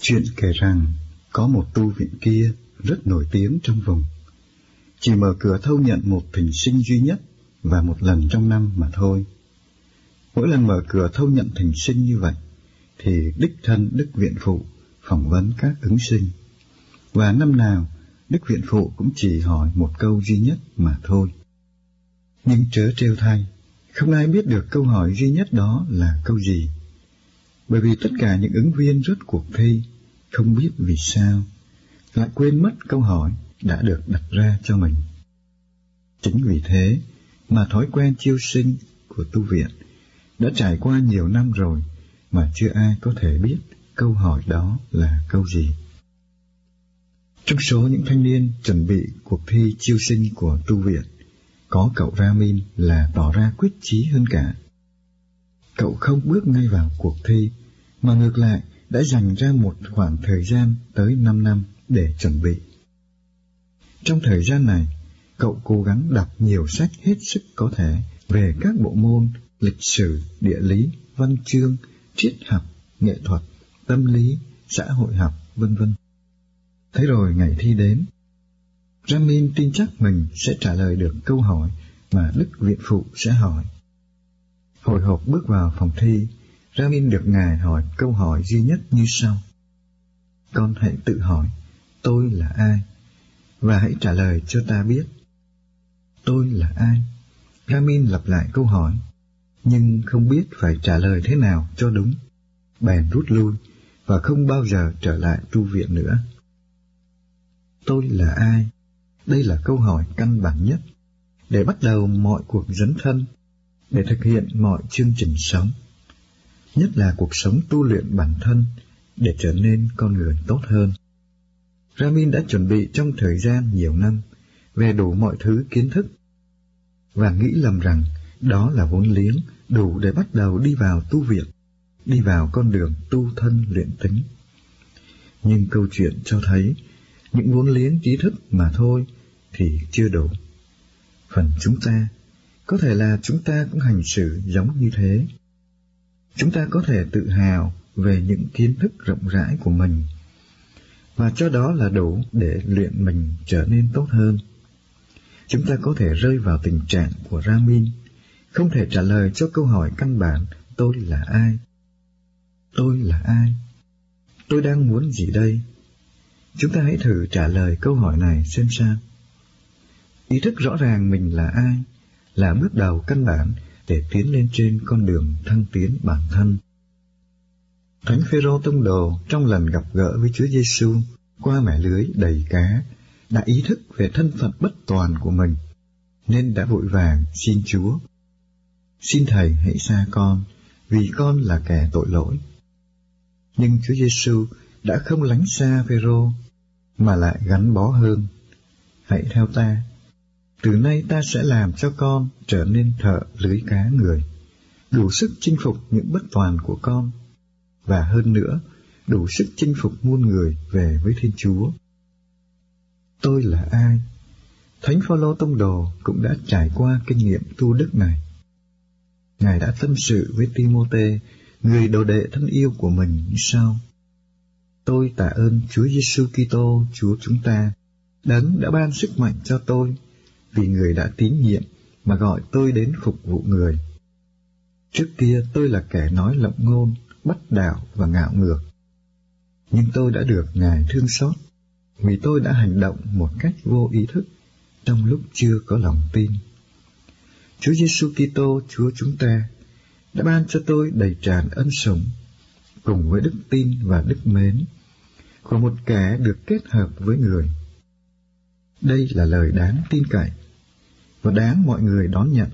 Chuyện kể rằng có một tu viện kia rất nổi tiếng trong vùng, chỉ mở cửa thâu nhận một thỉnh sinh duy nhất và một lần trong năm mà thôi. Mỗi lần mở cửa thâu nhận thỉnh sinh như vậy thì đích thân Đức Viện Phụ phỏng vấn các ứng sinh, và năm nào Đức Viện Phụ cũng chỉ hỏi một câu duy nhất mà thôi. Nhưng trớ trêu thay, không ai biết được câu hỏi duy nhất đó là câu gì, bởi vì tất cả những ứng viên rớt cuộc thi không biết vì sao lại quên mất câu hỏi đã được đặt ra cho mình. Chính vì thế mà thói quen chiêu sinh của tu viện đã trải qua nhiều năm rồi mà chưa ai có thể biết câu hỏi đó là câu gì. Trong số những thanh niên chuẩn bị cuộc thi chiêu sinh của tu viện, có cậu Ramin là tỏ ra quyết chí hơn cả. Cậu không bước ngay vào cuộc thi, mà ngược lại đã dành ra một khoảng thời gian tới 5 năm để chuẩn bị. Trong thời gian này, cậu cố gắng đọc nhiều sách hết sức có thể về các bộ môn lịch sử, địa lý, văn chương, triết học, nghệ thuật, tâm lý, xã hội học, vân vân. Thế rồi ngày thi đến, Ramin tin chắc mình sẽ trả lời được câu hỏi mà Đức Viện Phụ sẽ hỏi. Hồi hộp bước vào phòng thi, Ramin được Ngài hỏi câu hỏi duy nhất như sau: "Con hãy tự hỏi, tôi là ai? Và hãy trả lời cho ta biết." Tôi là ai? Ramin lặp lại câu hỏi, nhưng không biết phải trả lời thế nào cho đúng, bèn rút lui và không bao giờ trở lại tu viện nữa. Tôi là ai? Đây là câu hỏi căn bản nhất để bắt đầu mọi cuộc dấn thân, để thực hiện mọi chương trình sống, nhất là cuộc sống tu luyện bản thân để trở nên con người tốt hơn. Ramin đã chuẩn bị trong thời gian nhiều năm về đủ mọi thứ kiến thức và nghĩ lầm rằng đó là vốn liếng đủ để bắt đầu đi vào tu viện, đi vào con đường tu thân luyện tính. Nhưng câu chuyện cho thấy những vốn liếng trí thức mà thôi thì chưa đủ. Phần chúng ta, có thể là chúng ta cũng hành xử giống như thế. Chúng ta có thể tự hào về những kiến thức rộng rãi của mình, và cho đó là đủ để luyện mình trở nên tốt hơn. Chúng ta có thể rơi vào tình trạng của Ramin, không thể trả lời cho câu hỏi căn bản: tôi là ai? Tôi là ai? Tôi đang muốn gì đây? Chúng ta hãy thử trả lời câu hỏi này xem sao. Ý thức rõ ràng mình là ai là bước đầu căn bản để tiến lên trên con đường thăng tiến bản thân. Thánh Phêrô tông đồ trong lần gặp gỡ với Chúa Giêsu qua mẻ lưới đầy cá đã ý thức về thân phận bất toàn của mình, nên đã vội vàng xin Chúa: "Xin Thầy hãy xa con, vì con là kẻ tội lỗi." Nhưng Chúa Giêsu đã không lánh xa Phêrô, mà lại gắn bó hơn: "Hãy theo ta, từ nay ta sẽ làm cho con trở nên thợ lưới cá người, đủ sức chinh phục những bất toàn của con, và hơn nữa, đủ sức chinh phục muôn người về với Thiên Chúa." Tôi là ai? Thánh Phaolô tông đồ cũng đã trải qua kinh nghiệm tu đức này. Ngài đã tâm sự với Ti-mô-thê, người đồ đệ thân yêu của mình, như sau: "Tôi tạ ơn Chúa Giêsu Kitô Chúa chúng ta, Đấng đã ban sức mạnh cho tôi, vì Người đã tín nhiệm mà gọi tôi đến phục vụ Người. Trước kia tôi là kẻ nói lộng ngôn, bắt đạo và ngạo ngược, nhưng tôi đã được Ngài thương xót, vì tôi đã hành động một cách vô ý thức trong lúc chưa có lòng tin. Chúa Giêsu Kitô Chúa chúng ta đã ban cho tôi đầy tràn ân sủng, cùng với đức tin và đức mến của một kẻ được kết hợp với Người. Đây là lời đáng tin cậy và đáng mọi người đón nhận.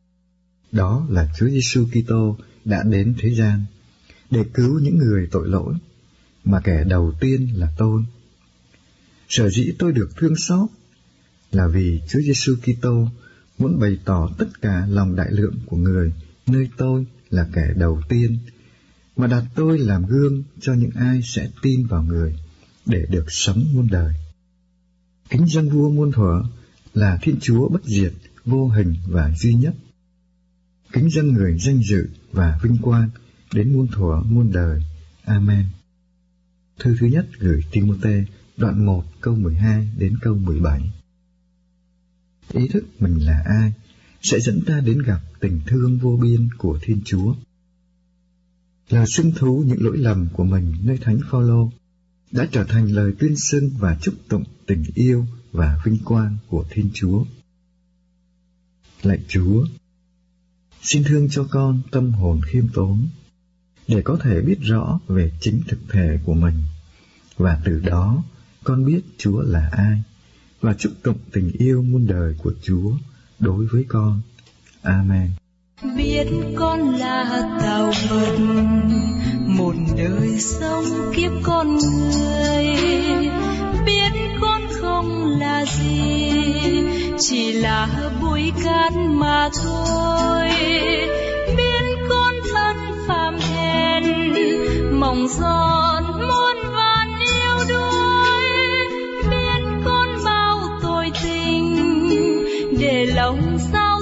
Đó là Chúa Giêsu Kitô đã đến thế gian để cứu những người tội lỗi, mà kẻ đầu tiên là tôi. Sở dĩ tôi được thương xót là vì Chúa Giêsu Kitô muốn bày tỏ tất cả lòng đại lượng của Người nơi tôi là kẻ đầu tiên, mà đặt tôi làm gương cho những ai sẽ tin vào Người để được sống muôn đời. Kính dâng vua muôn thuở là Thiên Chúa bất diệt, vô hình và duy nhất. Kính dâng Người danh dự và vinh quang đến muôn thuở muôn đời. Amen. Thư thứ nhất gửi Timôthê, đoạn 1 câu 12 đến câu 17. Ý thức mình là ai sẽ dẫn ta đến gặp tình thương vô biên của Thiên Chúa. Lời xưng thú những lỗi lầm của mình nơi Thánh Phaolô đã trở thành lời tuyên xưng và chúc tụng tình yêu và vinh quang của Thiên Chúa. Lạy Chúa, xin thương cho con tâm hồn khiêm tốn, để có thể biết rõ về chính thực thể của mình, và từ đó con biết Chúa là ai, và chúc tụng tình yêu muôn đời của Chúa đối với con. Amen. Biết con là tạo vật, một đời sống kiếp con người. Biết con không là gì, chỉ là bụi cát mà thôi. Biết con thân phàm hèn, mỏng giòn muôn vàn yêu đuối. Biết con bao tội tình, để lòng sao